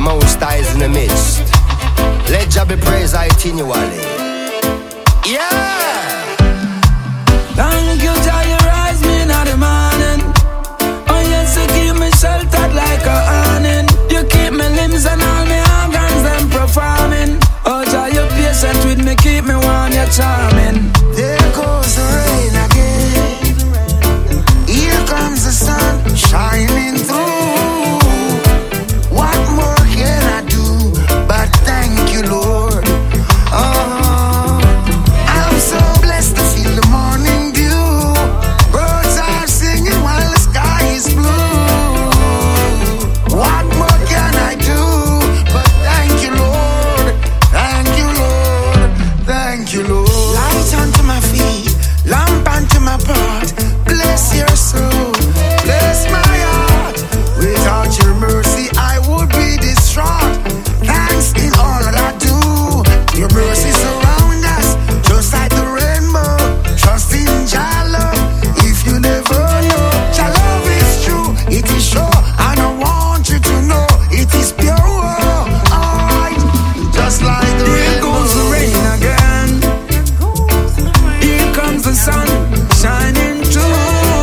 Most High is in the midst. Let Jah be praised continually. Yeah. Thank you, Jah, you rise me in the morning. Oh yes, you keep me sheltered like a awning. You keep me limbs and all my organs them performing. Oh Jah, you patient with me, keep me warm, you're charming. There goes the rain again. Here comes the sun shining through. What more can I do but thank you, Lord? Oh, I'm so blessed to feel the morning dew. Birds are singing while the sky is blue. What more can I do but thank you, Lord? Thank you, Lord. Thank you, Lord. Light unto my feet, lamp unto my path. Bless your soul, bless my heart. Without your mercy, I would be distraught. Thanks in all that I do. Your mercy surround us, just like the rainbow. Trust in Jah love, if you never know. Jah love is true, it is sure, and I want you to know it is pure. Alright, just like the Here rainbow. goes the rain again. Here comes the sun shining through.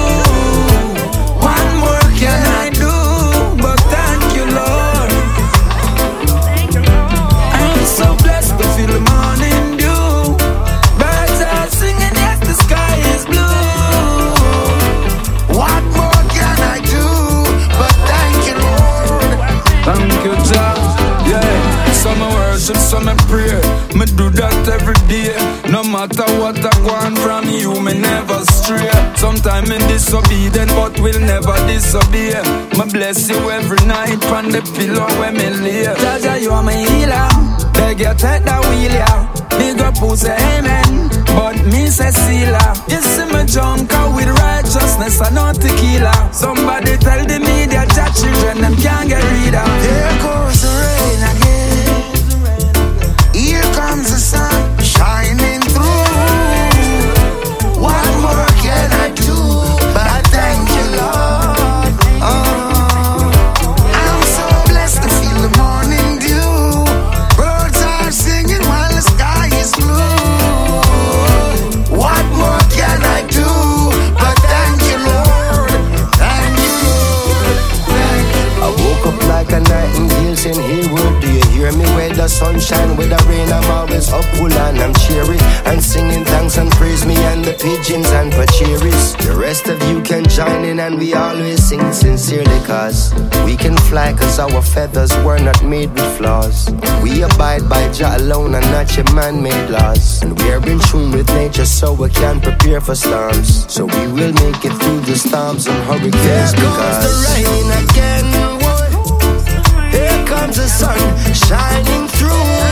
What more can I do but thank you, Lord? I'm so blessed to feel the morning dew. Birds are singing, yes, the sky is blue. What more can I do but thank you, Lord? Thank you, Jah. Yeah, some I worship, some I pray. Me do that every day. No matter what I want from you, me never stray. Sometimes me disobedient, but will never disobey. Me bless you every night on the pillow where me lay. Jah, you are my healer. Beg you take the wheel, yeah. Big up who say amen, but me say sealer. You see me junker with righteousness and not tequila. Somebody tell the media that children them can't get rid of. There goes the rain again. Here comes the sun shining through. What more can I do but thank you, Lord? Oh, I'm so blessed to feel the morning dew. Birds are singing while the sky is blue. What more can I do but thank you, Lord? Thank you, Lord. Thank you. I woke up like a nightingale saying, hey, word, do you hear me? Where the sunshine, with the rain, I'm always up full and I'm cheery. And singing thanks and praise me and the pigeons and pacheries. The rest of you can join in and we always sing sincerely, cause we can fly cause our feathers were not made with flaws. We abide by Jah alone and not your man-made laws. And we are in tune with nature so we can prepare for storms. So we will make it through the storms and hurricanes. There goes the rain again. Here comes the sun shining through.